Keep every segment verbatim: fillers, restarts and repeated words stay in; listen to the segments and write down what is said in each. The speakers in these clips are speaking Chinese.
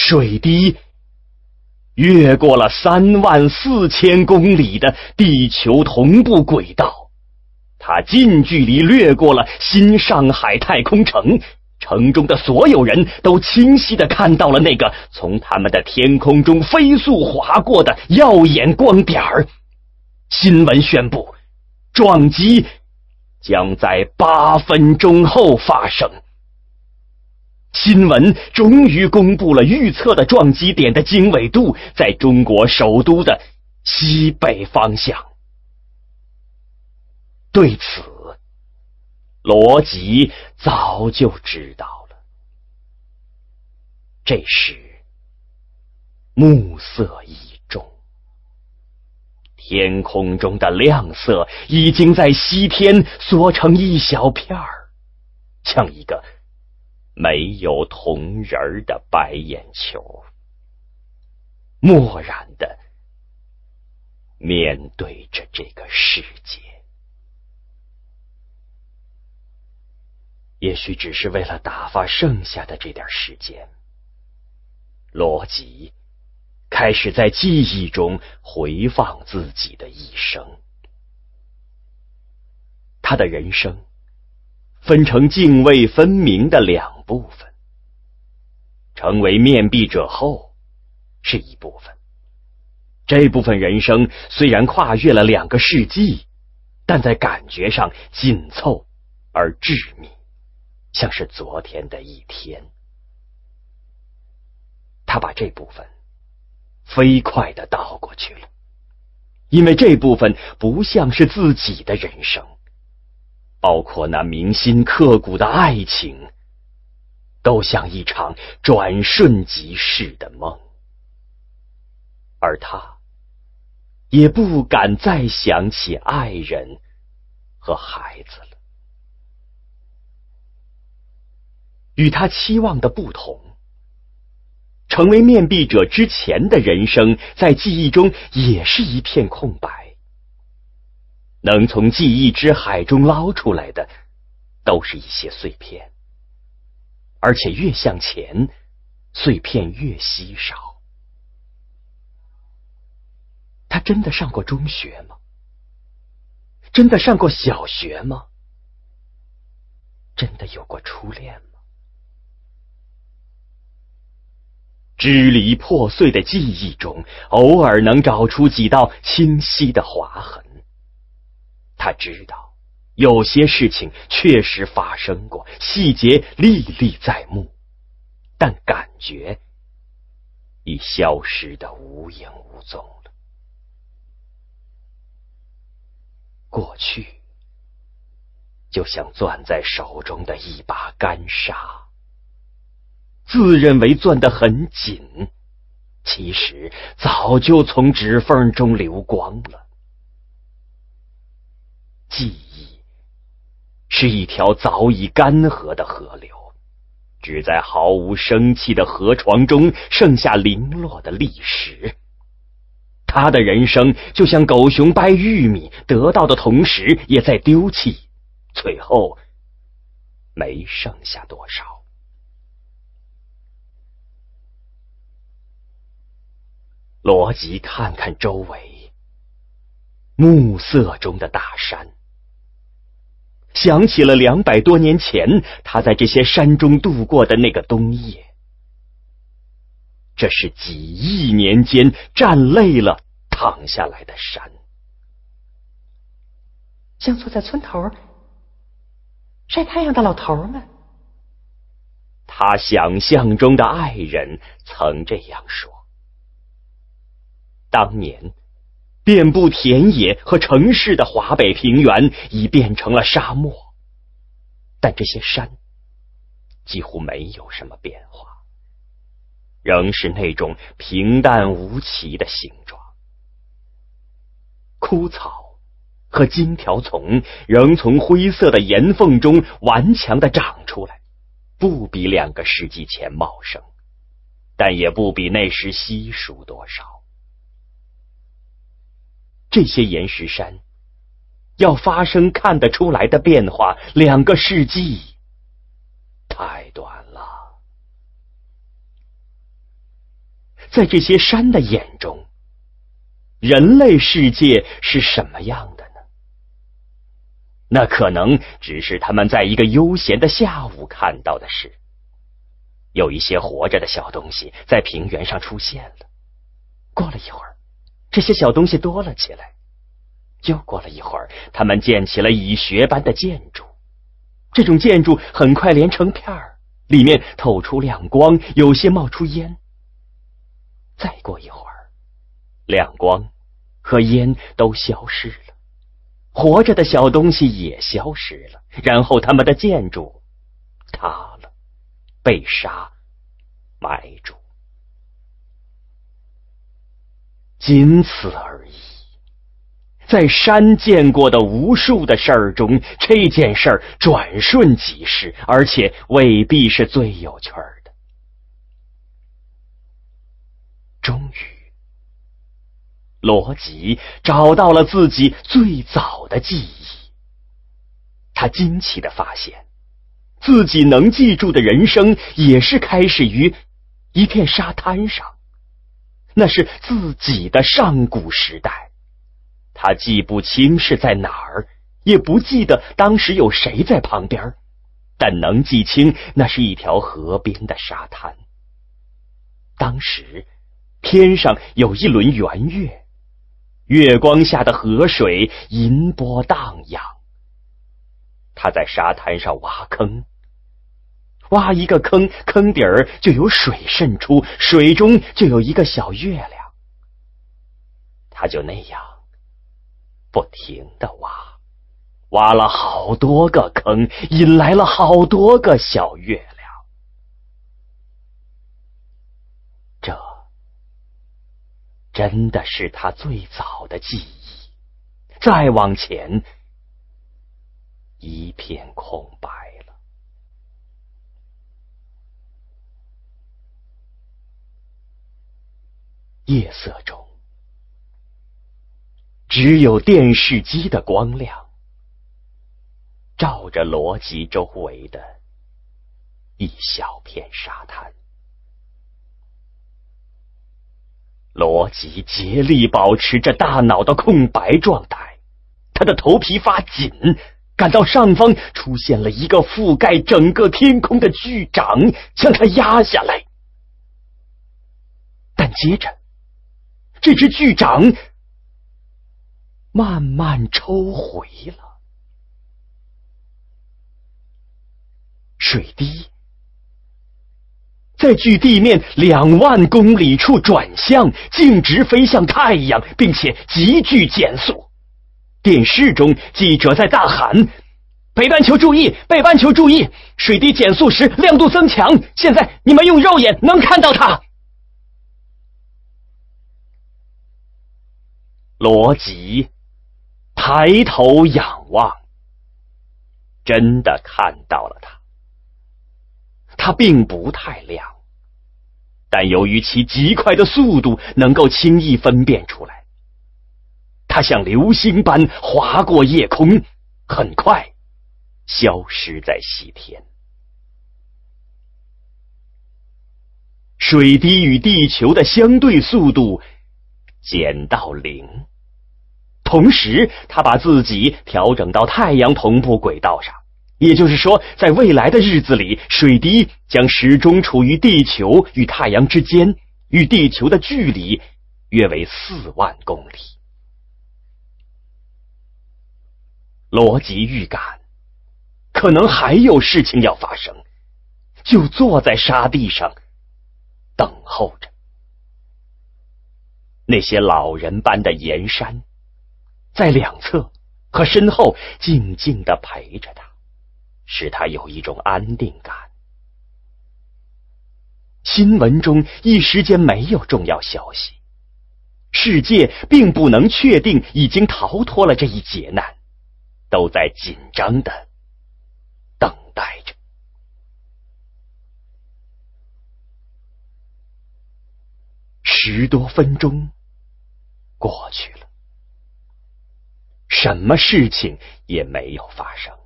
水滴越过了三万四千公里的地球同步轨道，它近距离掠过了新上海太空城，城中的所有人都清晰地看到了那个从他们的天空中飞速划过的耀眼光点儿。新闻宣布，撞击将在八分钟后发生。新闻终于公布了预测的撞击点的经纬度在中国首都的西北方向。对此，罗辑早就知道了。这时，暮色已重，天空中的亮色已经在西天缩成一小片儿，像一个没有瞳仁的白眼球，漠然地面对着这个世界。也许只是为了打发剩下的这点时间，罗辑开始在记忆中回放自己的一生。他的人生分成泾渭分明的两部分，成为面壁者后是一部分。这部分人生虽然跨越了两个世纪，但在感觉上紧凑而致密，像是昨天的一天。他把这部分飞快地倒过去了，因为这部分不像是自己的人生，包括那铭心刻骨的爱情，都像一场转瞬即逝的梦。而他也不敢再想起爱人和孩子了。与他期望的不同，成为面壁者之前的人生在记忆中也是一片空白，能从记忆之海中捞出来的都是一些碎片，而且越向前，碎片越稀少。他真的上过中学吗？真的上过小学吗？真的有过初恋吗？支离破碎的记忆中，偶尔能找出几道清晰的划痕。他知道有些事情确实发生过，细节历历在目，但感觉已消失得无影无踪了。过去就像攥在手中的一把干沙，自认为攥得很紧，其实早就从指缝中流光了。记忆是一条早已干涸的河流，只在毫无生气的河床中剩下零落的砾石。他的人生就像狗熊掰玉米，得到的同时也在丢弃，最后没剩下多少。罗辑看看周围，暮色中的大山，想起了两百多年前他在这些山中度过的那个冬夜。这是几亿年间站累了躺下来的山， 像坐在村头晒太阳的老头们。 他想象中的爱人曾这样说。当年遍布田野和城市的华北平原已变成了沙漠，但这些山几乎没有什么变化，仍是那种平淡无奇的形状。枯草和荆条丛仍从灰色的岩缝中顽强地长出来，不比两个世纪前茂盛，但也不比那时稀疏多少。这些岩石山要发生看得出来的变化，两个世纪太短了。 在这些山的眼中，人类世界是什么样的呢？那可能只是他们在一个悠闲的下午看到的事。有一些活着的小东西在平原上出现了，过了一会儿，这些小东西多了起来，又过了一会儿，他们建起了蚁穴般的建筑，这种建筑很快连成片儿，里面透出亮光，有些冒出烟。再过一会儿，亮光和烟都消失了，活着的小东西也消失了，然后他们的建筑塌了，被沙埋住。仅此而已。在山见过的无数的事儿中，这件事儿转瞬即逝，而且未必是最有趣儿的。终于，罗辑找到了自己最早的记忆。他惊奇地发现，自己能记住的人生也是开始于一片沙滩上，那是自己的上古时代。他记不清是在哪儿，也不记得当时有谁在旁边，但能记清那是一条河边的沙滩。当时天上有一轮圆月，月光下的河水银波荡漾。他在沙滩上挖坑，挖一个坑，坑底儿就有水渗出，水中就有一个小月亮。他就那样不停地挖，挖了好多个坑，引来了好多个小月亮。这真的是他最早的记忆。再往前，一片空白了。夜色中，只有电视机的光亮照着罗辑周围的一小片沙滩。罗辑竭力保持着大脑的空白状态，他的头皮发紧，感到上方出现了一个覆盖整个天空的巨掌，将他压下来。但接着，这只巨掌慢慢抽回了。水滴在距地面两万公里处转向，径直飞向太阳，并且急剧减速。电视中记者在大喊：北半球注意，北半球注意，水滴减速时亮度增强，现在你们用肉眼能看到它。罗辑抬头仰望，真的看到了它。它并不太亮，但由于其极快的速度，能够轻易分辨出来。它像流星般划过夜空，很快消失在西天。水滴与地球的相对速度减到零，同时它把自己调整到太阳同步轨道上，也就是说，在未来的日子里，水滴将始终处于地球与太阳之间，与地球的距离约为四万公里。罗辑预感可能还有事情要发生，就坐在沙地上等候着。那些老人般的岩山在两侧和身后静静地陪着他，使他有一种安定感。新闻中一时间没有重要消息，世界并不能确定已经逃脱了这一劫难，都在紧张地等待着。十多分钟过去了，什么事情也没有发生。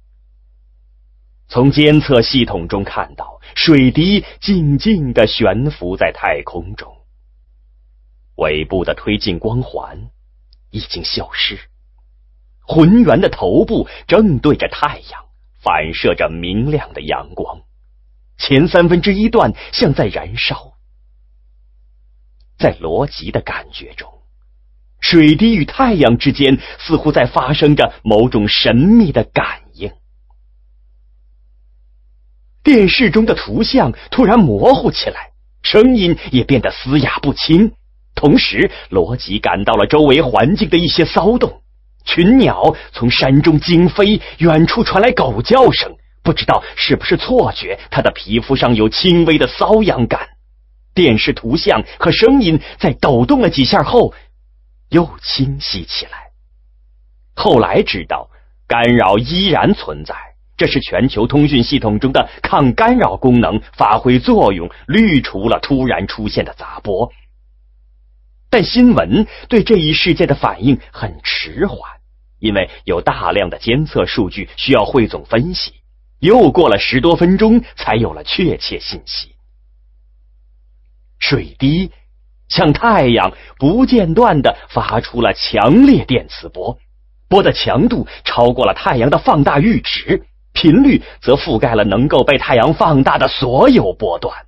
从监测系统中看到，水滴静静地悬浮在太空中， 尾部的推进光环已经消失，浑圆的头部正对着太阳，反射着明亮的阳光，前三分之一段像在燃烧。在罗辑的感觉中，水滴与太阳之间似乎在发生着某种神秘的感应。电视中的图像突然模糊起来，声音也变得嘶哑不清，同时罗辑感到了周围环境的一些骚动，群鸟从山中惊飞，远处传来狗叫声，不知道是不是错觉，他的皮肤上有轻微的瘙痒感。电视图像和声音在抖动了几下后又清晰起来。后来知道干扰依然存在，这是全球通讯系统中的抗干扰功能发挥作用，滤除了突然出现的杂波。但新闻对这一事件的反应很迟缓，因为有大量的监测数据需要汇总分析，又过了十多分钟才有了确切信息。水滴向太阳不间断地发出了强烈电磁波，波的强度超过了太阳的放大阈值，频率则覆盖了能够被太阳放大的所有波段。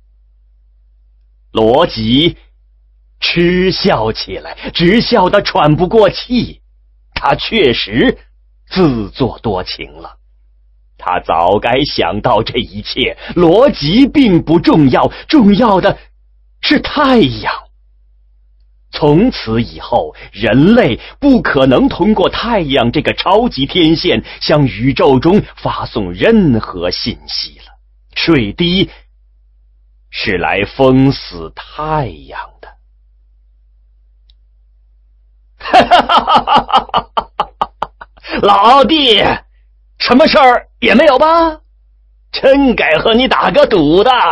罗辑嗤笑起来，直笑得喘不过气。他确实自作多情了，他早该想到这一切。罗辑并不重要，重要的是太阳。从此以后，人类不可能通过太阳这个超级天线向宇宙中发送任何信息了。水滴是来封死太阳的。老弟，什么事儿也没有吧？真该和你打个赌的。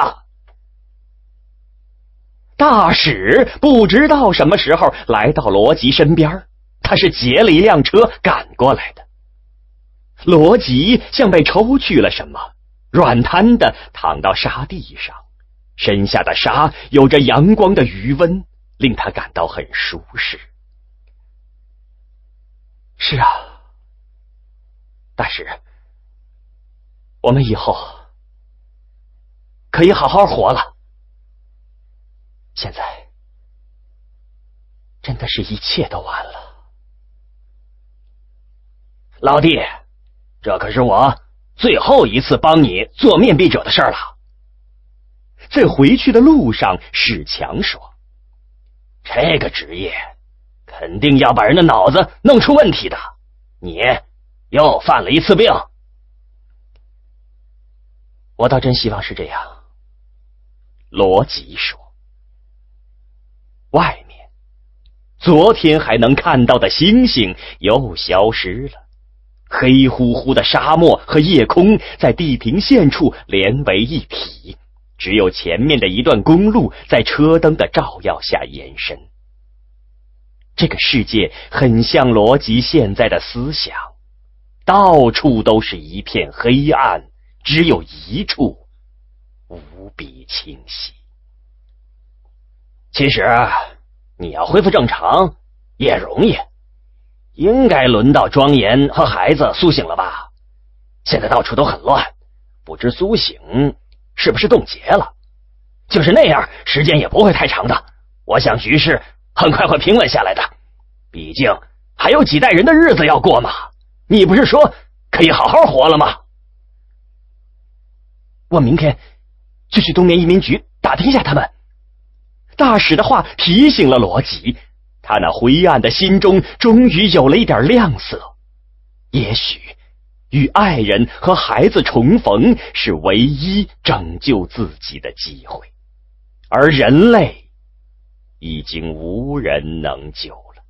大使不知道什么时候来到罗辑身边，他是劫了一辆车赶过来的。罗辑像被抽去了什么，软瘫地躺到沙地上，身下的沙有着阳光的余温，令他感到很舒适。是啊，大使，我们以后可以好好活了。现在真的是一切都完了。老弟，这可是我最后一次帮你做面壁者的事儿了。在回去的路上，史强说，这个职业肯定要把人的脑子弄出问题的，你又犯了一次病。我倒真希望是这样，罗辑说。外面昨天还能看到的星星又消失了，黑乎乎的沙漠和夜空在地平线处连为一体，只有前面的一段公路在车灯的照耀下延伸。这个世界很像罗辑现在的思想，到处都是一片黑暗，只有一处无比清晰。其实你要恢复正常也容易，应该轮到庄严和孩子苏醒了吧？现在到处都很乱，不知苏醒是不是冻结了。就是那样，时间也不会太长的，我想局势很快会平稳下来的，毕竟还有几代人的日子要过嘛。你不是说可以好好活了吗？我明天就去东面移民局打听一下他们。大使的话提醒了罗辑，他那灰暗的心中终于有了一点亮色。也许与爱人和孩子重逢是唯一拯救自己的机会，而人类已经无人能救了。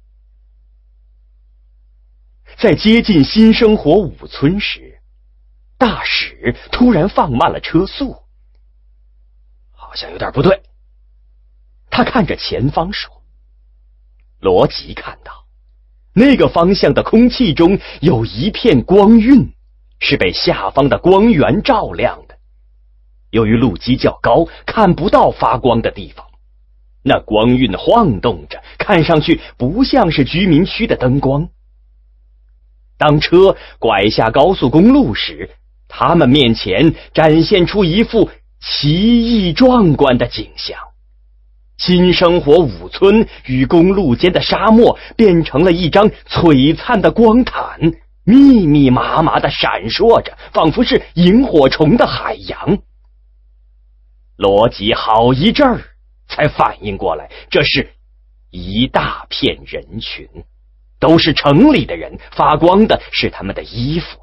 在接近新生活五村时，大使突然放慢了车速，好像有点不对。他看着前方说。罗辑看到那个方向的空气中有一片光晕，是被下方的光源照亮的。由于路基较高，看不到发光的地方， 那光晕晃动着，看上去不像是居民区的灯光。当车拐下高速公路时，他们面前展现出一幅奇异壮观的景象。新生活五村与公路间的沙漠变成了一张璀璨的光毯，密密麻麻地闪烁着，仿佛是萤火虫的海洋。罗辑好一阵儿才反应过来，这是一大片人群，都是城里的人，发光的是他们的衣服。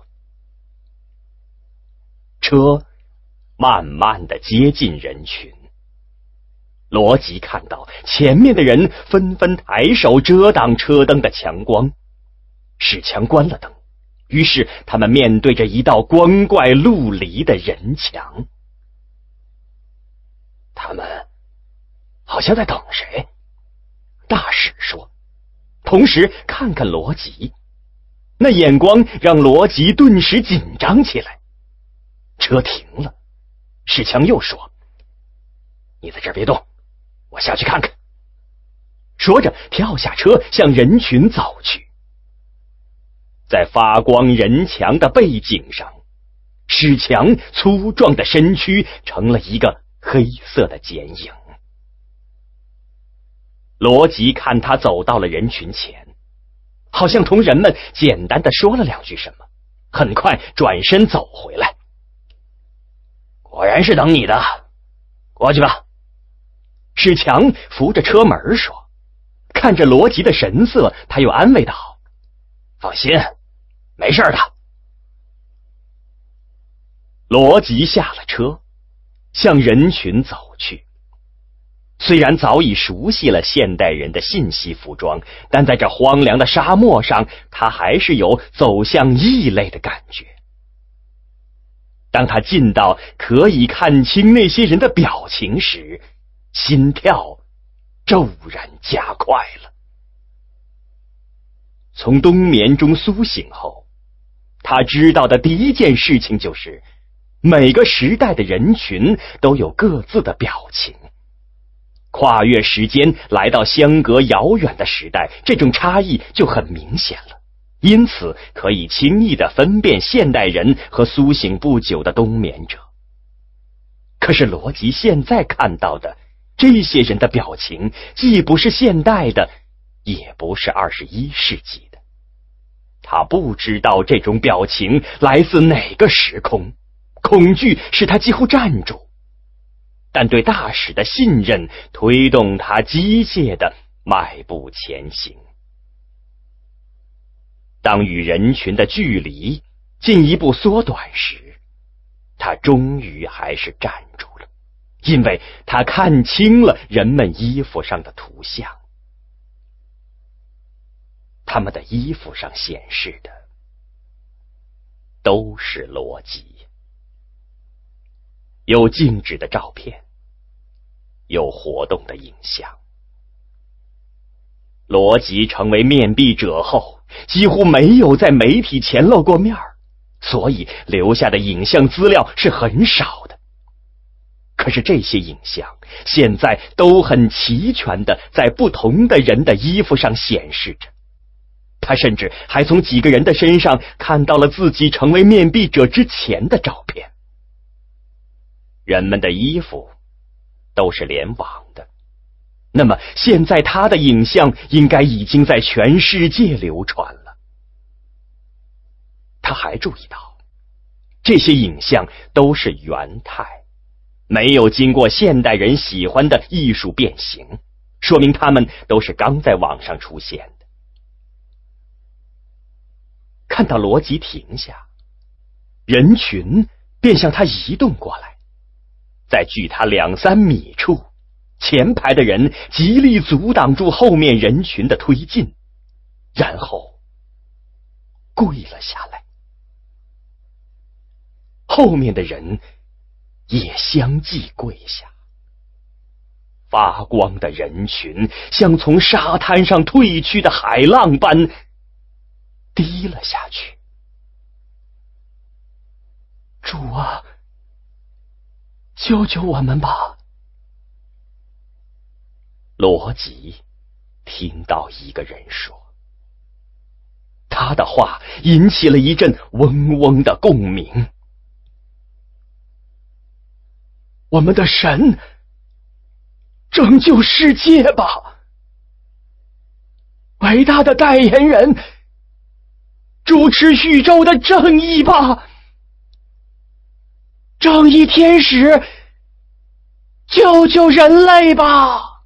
车慢慢地接近人群，罗辑看到前面的人纷纷抬手遮挡车灯的强光。史强关了灯，于是他们面对着一道光怪陆离的人墙。他们好像在等谁，大使说，同时看看罗辑，那眼光让罗辑顿时紧张起来。车停了，史强又说：“你在这儿别动，我下去看看。”说着跳下车向人群走去。在发光人墙的背景上，史强粗壮的身躯成了一个黑色的剪影。罗辑看他走到了人群前，好像同人们简单的说了两句什么，很快转身走回来。果然是等你的，过去吧。史强扶着车门说，看着罗辑的神色，他又安慰道：“放心，没事的。”罗辑下了车，向人群走去。虽然早已熟悉了现代人的信息服装，但在这荒凉的沙漠上，他还是有走向异类的感觉。当他近到可以看清那些人的表情时，心跳骤然加快了。从冬眠中苏醒后，他知道的第一件事情就是，每个时代的人群都有各自的表情。跨越时间来到相隔遥远的时代，这种差异就很明显了。因此可以轻易地分辨现代人和苏醒不久的冬眠者。可是罗辑现在看到的这些人的表情，既不是现代的，也不是二十一世纪的。他不知道这种表情来自哪个时空，恐惧使他几乎站住，但对大使的信任推动他机械地迈步前行。当与人群的距离进一步缩短时，他终于还是站住了，因为他看清了人们衣服上的图像。他们的衣服上显示的都是罗辑，有静止的照片，有活动的影像。罗辑成为面壁者后，几乎没有在媒体前露过面，所以留下的影像资料是很少的。可是这些影像现在都很齐全地在不同的人的衣服上显示着。他甚至还从几个人的身上看到了自己成为面壁者之前的照片。人们的衣服都是联网的，那么现在他的影像应该已经在全世界流传了。他还注意到，这些影像都是原态，没有经过现代人喜欢的艺术变形，说明他们都是刚在网上出现的。看到罗辑停下，人群便向他移动过来，在距他两三米处，前排的人极力阻挡住后面人群的推进，然后跪了下来。后面的人也相继跪下。发光的人群像从沙滩上退去的海浪般低了下去。主啊，救救我们吧！ 罗辑听到一个人说，他的话引起了一阵嗡嗡的共鸣。我们的神拯救世界吧，伟大的代言人主持宇宙的正义吧，正义天使救救人类吧。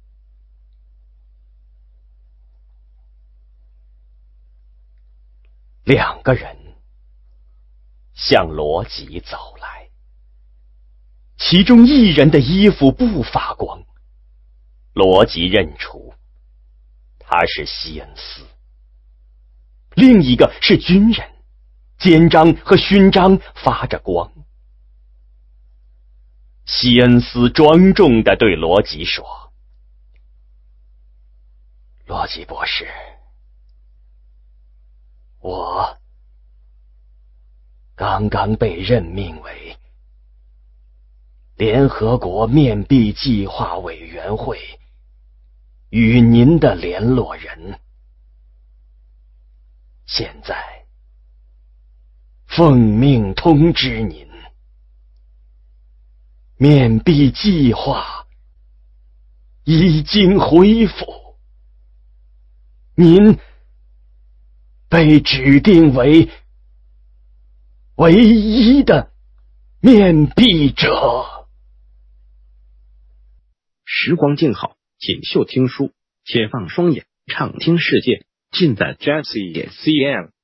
两个人向罗辑走来，其中一人的衣服不发光，罗辑认出他是西恩斯；另一个是军人，肩章和勋章发着光。西恩斯庄重地对罗辑说：罗辑博士，我刚刚被任命为联合国面壁计划委员会与您的联络人，现在奉命通知您，面壁计划已经恢复，您被指定为唯一的面壁者。 时光静好，锦绣听书，且放双眼，畅听世界，尽在 J C C M。